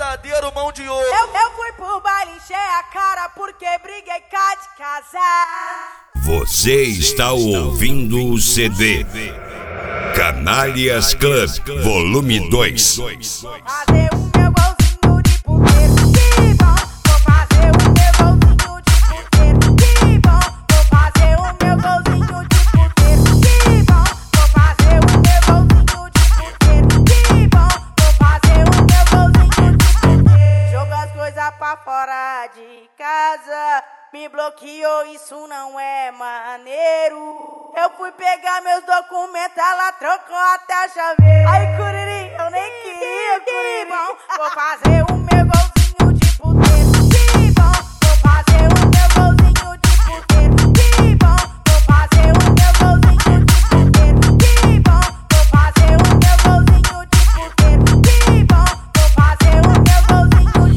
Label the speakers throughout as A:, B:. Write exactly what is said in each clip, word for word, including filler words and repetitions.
A: verdadeiro mão de ouro.
B: Eu, eu fui pro baile, encher a cara porque briguei cá de casar.
C: Você está ouvindo o C D Canalhas Club Volume dois.
B: Fazer o meu golzinho de puteiro, que bom. Vou fazer o meu golzinho de puteiro, que bom. Vou fazer o meu golzinho de puteiro, que bom. Vou fazer o meu golzinho de puteiro, que bom. Vou fazer o meu golzinho de puteiro. Joga as coisas pra fora de casa, me bloqueou, isso não é maneiro. Eu fui pegar meus documentos, ela trocou até a chaveira. Ai, Curiri, eu nem queria, Curiri. Bom, vou fazer o meu golzinho de puteiro, que bom. Vou fazer o meu golzinho de puteiro, que bom. Vou fazer o meu golzinho de puteiro, que bom. Vou fazer o meu golzinho de puteiro, que bom. Vou fazer o meu golzinho de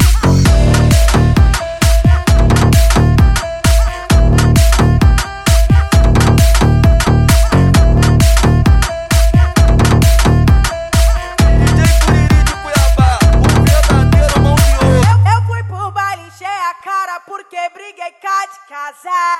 B: briguei cá de casar.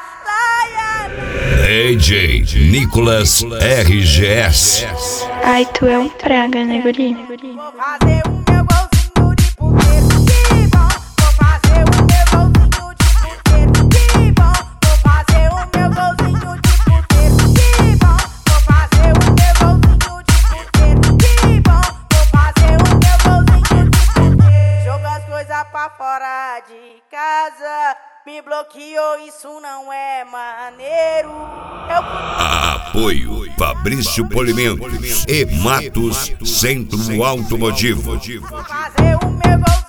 C: D J Nicolas R G S.
D: Ai, tu é um praga, né, guri?
B: Vou fazer o meu golzinho de puteiro, que bom. Vou fazer o meu golzinho de puteiro, que bom. Vou fazer o meu golzinho de puteiro, que bom. Vou fazer o meu golzinho de puteiro, que bom. Vou fazer o meu golzinho de puteiro. Joga as coisas pra fora de casa, me bloqueou, isso não é maneiro. Eu...
C: Apoio Fabrício Polimentos e Matos Centro Automotivo.
B: Vou fazer o meu gol.